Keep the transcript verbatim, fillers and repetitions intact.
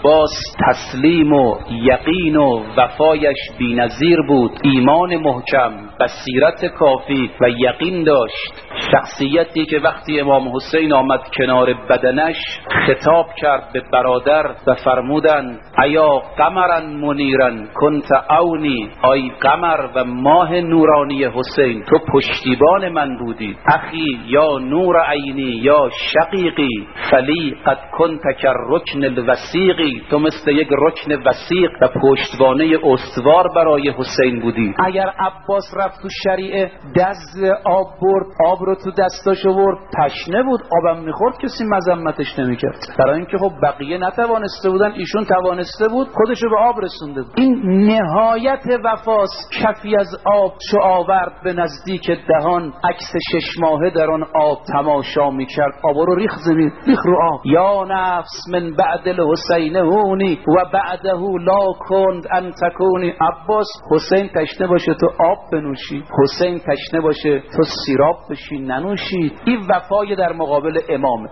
عباس تسلیم و یقین و وفایش بی‌نظیر بود، ایمان محکم، بصیرت کافی و یقین داشت. شخصیتی که وقتی امام حسین آمد کنار بدنش خطاب کرد به برادر و فرمودند ایا قمرا منیرا کنت اونی، آی قمر و ماه نورانی حسین تو پشتیبان من بودی. اخی یا نور عینی یا شقیقی فلی قد کنت کررکن الوثیقی، تو مثل یک رکن وثیق و پشتوانه استوار برای حسین بودی. اگر عباس رفت تو شریعه دست آب برد، آب رو تو دستاش آورد، تشنه بود آبم میخورد، کسی مذمتش نمیکرد. برای اینکه خب بقیه نتوانسته بودن، ایشون توانسته بود، خودشو به آب رسونده بود. این نهایت وفاست. کفی از آب چو آورد به نزدیک دهان، عکس شش ماهه در آن آب تماشا میکرد. آب رو ریخ زمین، ریخ رو آب. یا نفس من بعد الحسین هونی و بعده لا کند ان تکونی. عباس حسین تشنه باشه تو آب بنوشی، حسین تشنه باشه تو سیراب بشی ننوشی. این وفای در مقابل امامه.